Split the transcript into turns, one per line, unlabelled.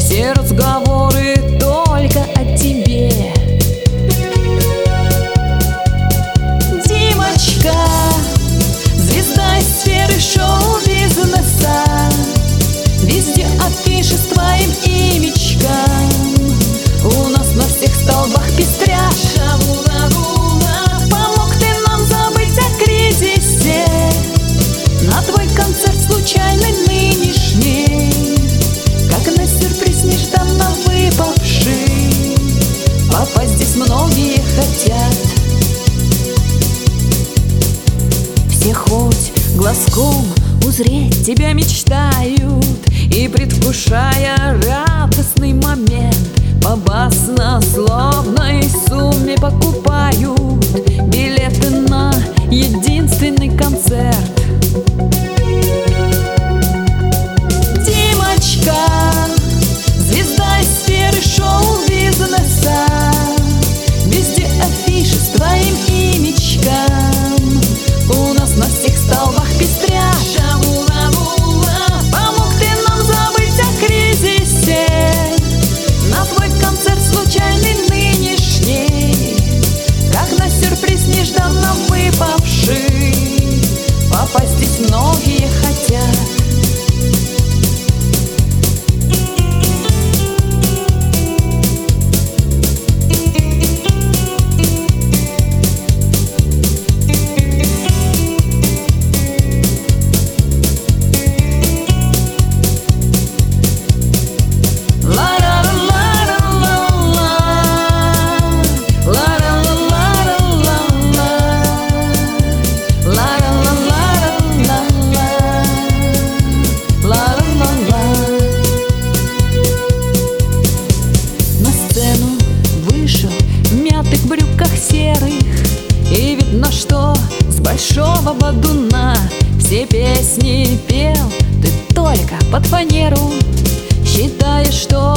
все разговоры только о тебе. Димочка, звезда из сферы шоу-бизнеса, везде афиши с твоим имечком. У нас на всех столбах пестряша. Помог ты нам забыть о кризисе, на твой концерт случайный нынешний, как на сюрприз нежданно выпавший. Попасть здесь многие хотят, все хоть глазком узреть тебя мечтают, и, предвкушая радостный момент, по баснословной сумме покупают билеты на единственный концерт. Димочка, звезда из сферы шоу-бизнеса, везде афиши с твоим имечком. У нас на всех столбах пестрят. Помог ты нам забыть о кризисе, на твой концерт случайный нынешний, как на сюрприз нежданно выпавший. Попасть здесь многие хотят. В брюках серых, и видно, что с большого бадуна все песни пел ты только под фанеру, считая, что